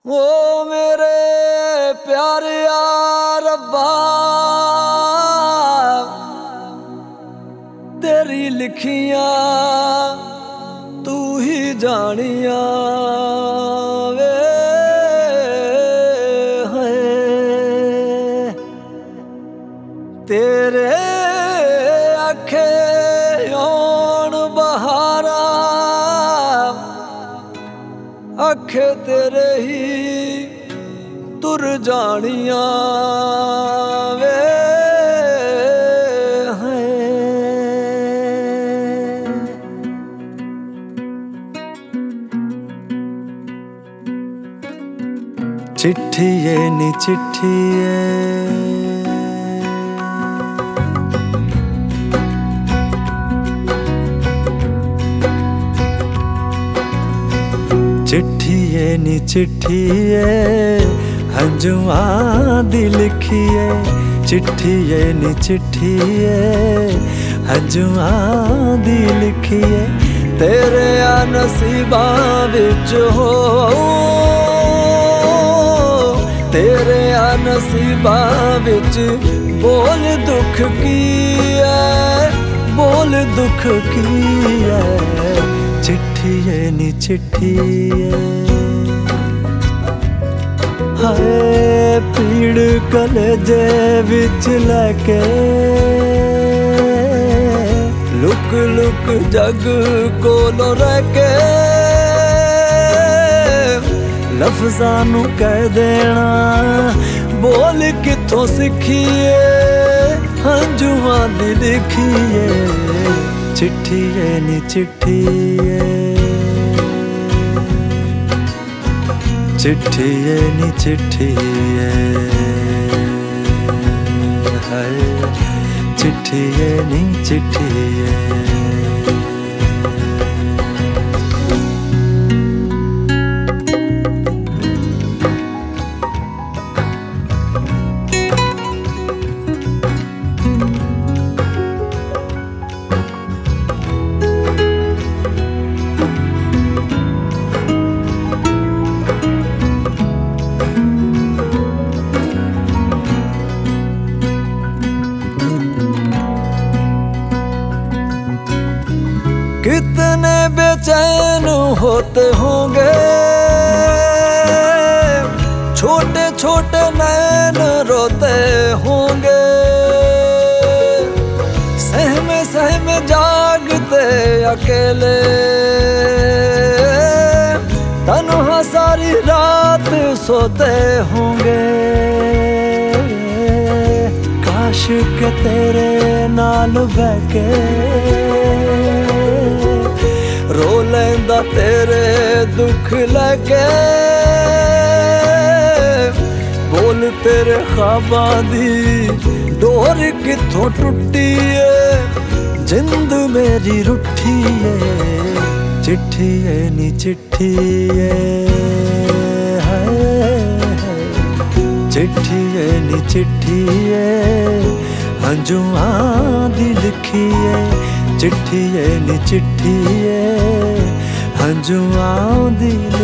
ओ मेरे प्यारे रब्बा, तेरी लिखियां तू ही जानिया वे है। तेरे आखे ओण बहारा, आखे तेरे ही तुर जानिया वे है। चिट्ठिए नी चिट्ठिए चिट्ठिए नी चिट्ठिए हंजुआं दी लिखिए। चिट्ठिए नी चिट्ठिए हंजुआं दी लिखिए। तेरे नसीबां विच हो, तेरे नसीबां विच बोल दुख की है, बोल दुख की है। चिट्ठिए नी चिट्ठिए हाय पीड़ कलेजे विच लैके, लुक लुक जग कोलों रह के लफ्ज़ां नू कह देना बोल किथों सिखिए। हंजुआं दी लिखिए। चिट्ठिए नी चिट्ठिए चिट्ठिए नी चिट्ठिए हाय चिट्ठिए नी चिट्ठिए। कितने बेचैन होते होंगे, छोटे छोटे नैन रोते होंगे। सहमे सहमे जागते अकेले, तन्हा सारी रात सोते होंगे। काश के तेरे नाल बैके रो लेंदा तेरे दुख लगे। बोल तेरे ख्वाबां दी डोर किथों टुटी है, जिंद मेरी रुठी है। चिट्ठिए नी चिट्ठिए चिट्ठिए नी चिट्ठिए हंजुआं दी लिखिए। चिट्ठिए नी चिट्ठिए हंजुआं दी